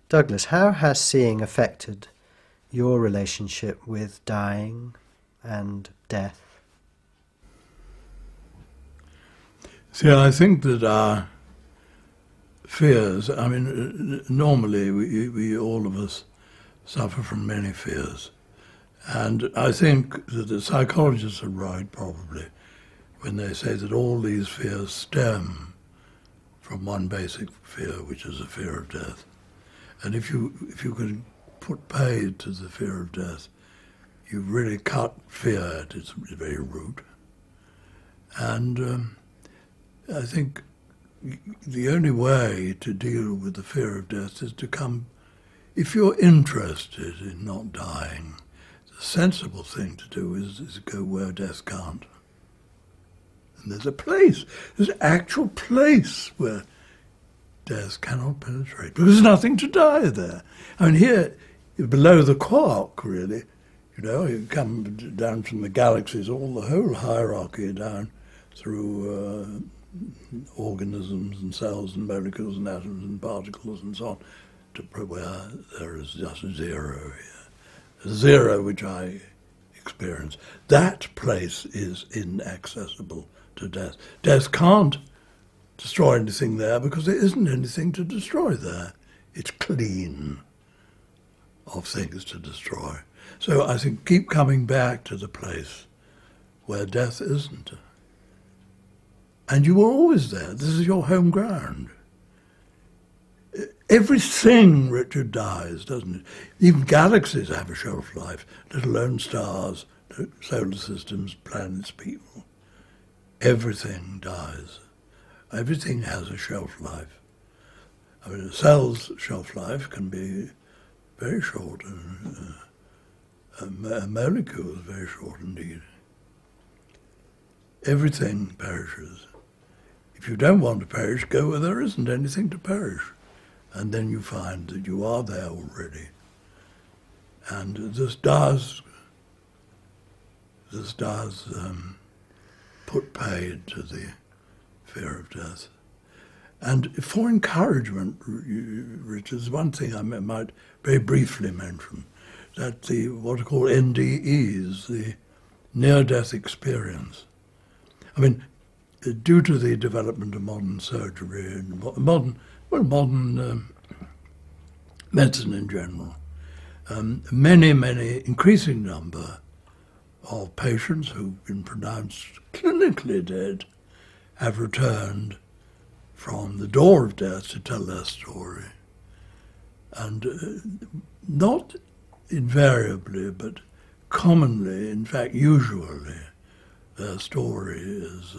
Douglas, how has seeing affected your relationship with dying and death? See, I think that our fears, I mean, normally we all of us suffer from many fears. And I think that the psychologists are right, probably, when they say that all these fears stem from one basic fear, which is the fear of death. And if you can put paid to the fear of death, you really cut fear at its very root. And I think the only way to deal with the fear of death is to come, if you're interested in not dying, the sensible thing to do is go where death can't. And there's an actual place where death cannot penetrate, because there's nothing to die there. I mean, here, below the quark, really, you come down from the galaxies, the whole hierarchy down through organisms and cells and molecules and atoms and particles and so on, to where there is just zero here. Zero, which I experience. That place is inaccessible to death. Death can't destroy anything there because there isn't anything to destroy there. It's clean of things to destroy. So I think keep coming back to the place where death isn't. And you were always there. This is your home ground. Everything, Richard, dies, doesn't it? Even galaxies have a shelf life, let alone stars, solar systems, planets, people. Everything dies. Everything has a shelf life. I mean, a cell's shelf life can be very short, and a molecule is very short indeed. Everything perishes. If you don't want to perish, go where there isn't anything to perish. And then you find that you are there already. And this does put paid to the fear of death. And for encouragement, Richard, there's one thing I might very briefly mention, that what are called NDEs, the near-death experience. I mean, due to the development of modern surgery and modern medicine in general, many increasing number of patients who've been pronounced clinically dead have returned from the door of death to tell their story. And not invariably, but commonly, in fact usually, their story is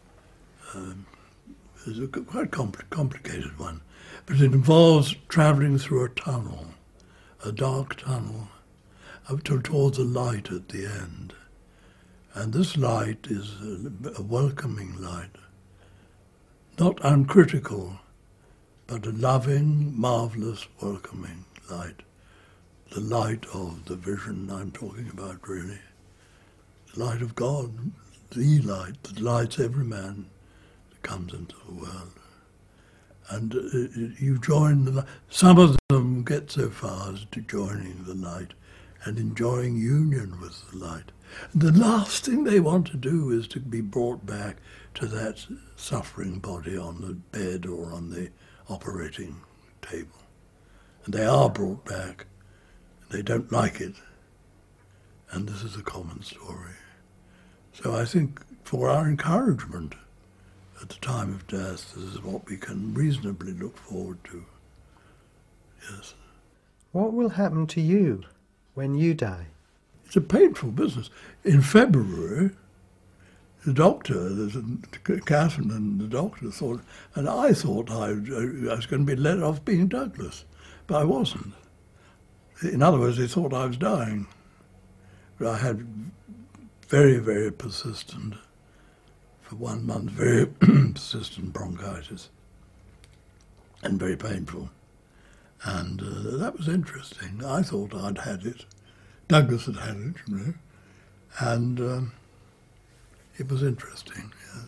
a quite complicated one. But it involves travelling through a tunnel, a dark tunnel, up towards a light at the end. And this light is a welcoming light, not uncritical, but a loving, marvellous, welcoming light. The light of the vision I'm talking about, really. The light of God, the light that lights every man that comes into the world. And you join the light. Some of them get so far as to joining the light and enjoying union with the light. And the last thing they want to do is to be brought back to that suffering body on the bed or on the operating table. And they are brought back. They don't like it. And this is a common story. So I think for our encouragement at the time of death, this is what we can reasonably look forward to. Yes. What will happen to you when you die? It's a painful business. In February, the doctor, Catherine and the doctor thought, and I thought I was going to be let off being Douglas, but I wasn't. In other words, they thought I was dying. But I had very, very persistent, for 1 month, very persistent bronchitis, and very painful. And that was interesting. I thought I'd had it. Douglas had had it, you know, and it was interesting, yes.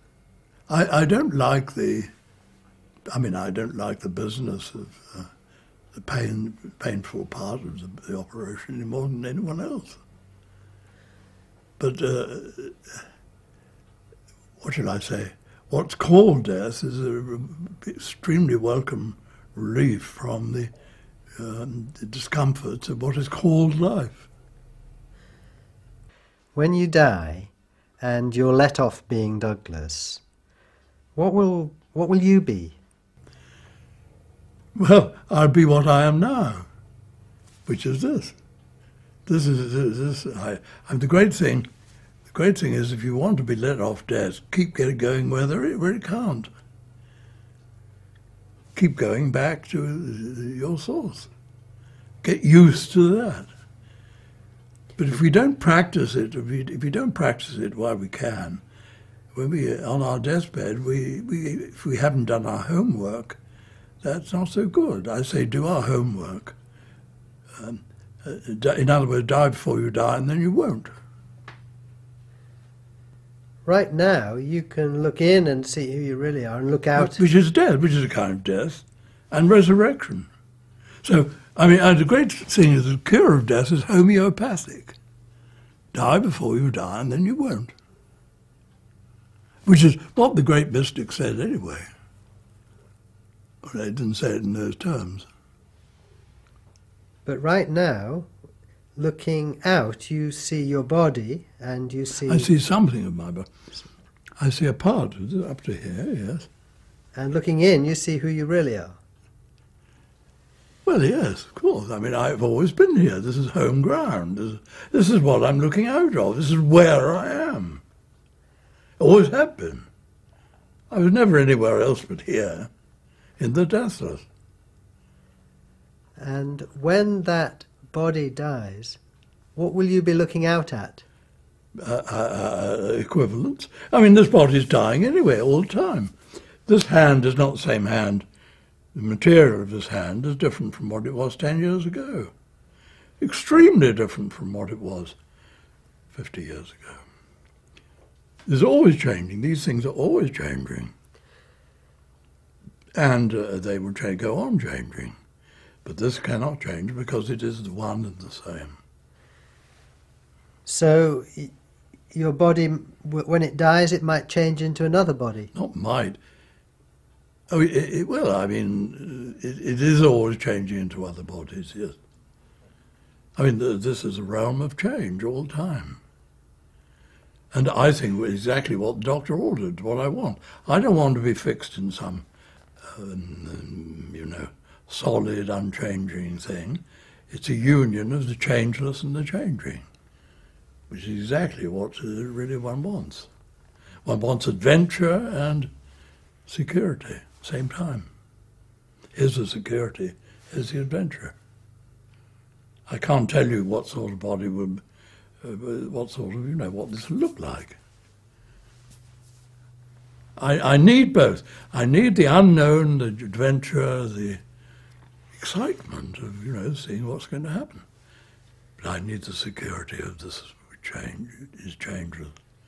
I don't like the business of the painful part of the operation any more than anyone else. But what shall I say? What's called death is an extremely welcome relief from the discomforts of what is called life. When you die and you're let off being Douglas, what will you be? Well, I'll be what I am now, which is this. And the great thing is, if you want to be let off death, keep going where it can't. Keep going back to your source. Get used to that. But if we don't practice it, if we don't practice it while we can, when we're on our deathbed, if we haven't done our homework, that's not so good. I say do our homework. In other words, die before you die, and then you won't. Right now, you can look in and see who you really are and look out. Which is death, which is a kind of death, and resurrection. So, I mean, the great thing is the cure of death is homeopathic. Die before you die, and then you won't. Which is what the great mystic said anyway. Well, they didn't say it in those terms. But right now, looking out, you see your body and you see... I see something of my body. I see a part of it up to here, yes. And looking in, you see who you really are. Well, yes, of course. I mean, I've always been here. This is home ground. This is what I'm looking out of. This is where I am. Always have been. I was never anywhere else but here, in the deathless. And when that body dies, what will you be looking out at? Equivalents. I mean, this body's dying anyway, all the time. This hand is not the same hand. The material of this hand is different from what it was 10 years ago. Extremely different from what it was 50 years ago. It's always changing. These things are always changing. And they will go on changing. But this cannot change because it is the one and the same. So your body, when it dies, it might change into another body? Not might. Oh, it will. I mean, it is always changing into other bodies, yes. I mean, this is a realm of change all the time. And I think exactly what the doctor ordered, what I want. I don't want to be fixed in some, solid, unchanging thing. It's a union of the changeless and the changing, which is exactly what really one wants. One wants adventure and security, same time. Here's the security, here's the adventure. I can't tell you what sort of body would, what this would look like. I need both. I need the unknown, the adventure, the excitement of, seeing what's going to happen. But I need the security of this change, is changeless.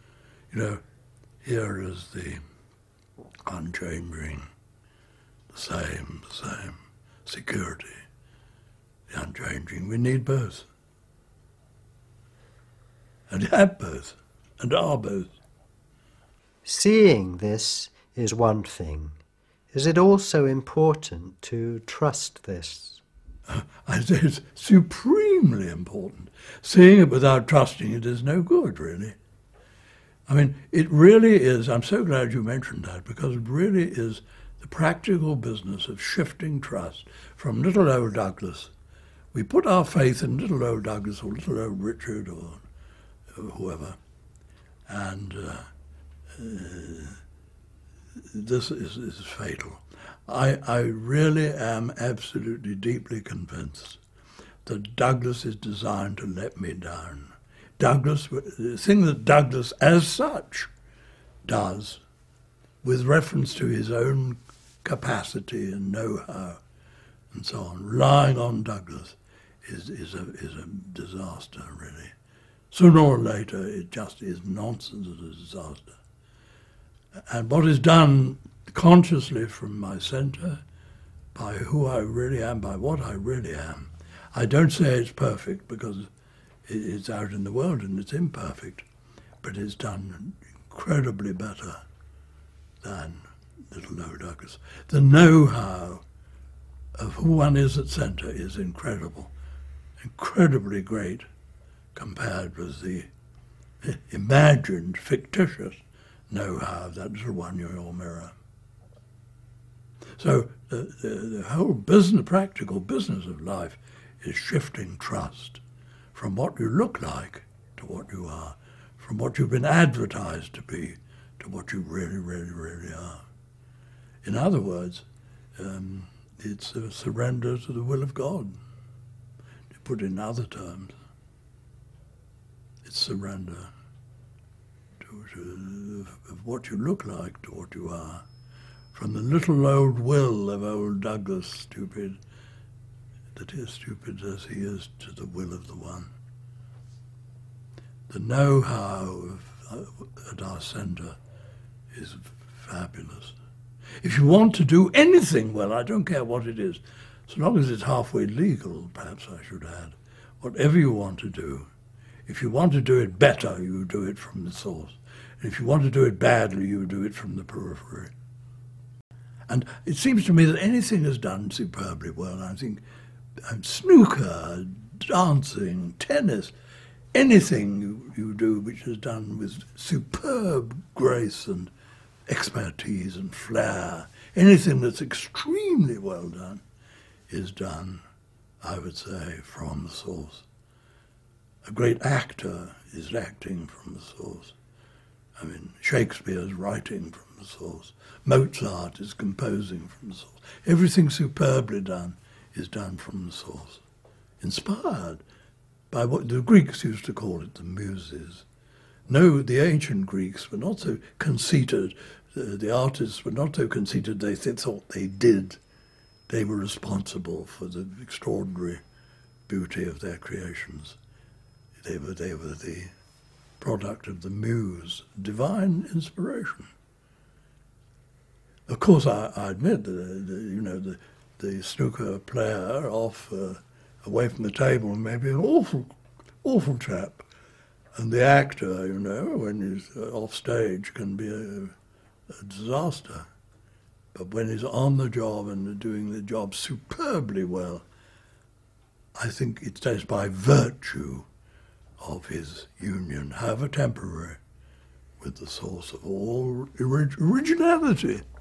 Here is the unchanging, the same, security, the unchanging. We need both. And have both, and are both. Seeing this is one thing. Is it also important to trust this? I say it's supremely important. Seeing it without trusting it is no good, really. I mean, it really is, I'm so glad you mentioned that, because it really is the practical business of shifting trust from little old Douglas. We put our faith in little old Douglas or little old Richard or whoever, and this is fatal. I really am absolutely deeply convinced that Douglas is designed to let me down. Douglas, the thing that Douglas as such does with reference to his own capacity and know-how and so on, relying on Douglas is a disaster, really. Sooner or later, it just is nonsense and a disaster. And what is done consciously from my centre by who I really am, by what I really am. I don't say it's perfect because it's out in the world and it's imperfect, but it's done incredibly better than Little Lower Douglas. The know-how of who one is at centre is incredible, incredibly great compared with the imagined, fictitious know-how of that little 1-year-old mirror. So the whole business, practical business of life is shifting trust from what you look like to what you are, from what you've been advertised to be to what you really, really, really are. In other words, it's a surrender to the will of God. To put it in other terms, it's surrender of what you look like to what you are. From the little old will of old Douglas, stupid as he is, to the will of the one. The know-how at our centre is fabulous. If you want to do anything well, I don't care what it is, so long as it's halfway legal, perhaps I should add, whatever you want to do, if you want to do it better, you do it from the source. And if you want to do it badly, you do it from the periphery. And it seems to me that anything is done superbly well. I think snooker, dancing, tennis, anything you do which is done with superb grace and expertise and flair, anything that's extremely well done is done, I would say, from the source. A great actor is acting from the source. I mean, Shakespeare's writing from the source. Mozart is composing from the source. Everything superbly done is done from the source. Inspired by what the Greeks used to call it, the muses. No, the ancient Greeks were not so conceited. The artists were not so conceited they thought they did. They were responsible for the extraordinary beauty of their creations. They were the product of the muse, divine inspiration. Of course, I admit that the snooker player away from the table may be an awful chap, and the actor, when he's off stage, can be a disaster. But when he's on the job and doing the job superbly well, I think it's by virtue of his union, however temporary, with the source of all originality.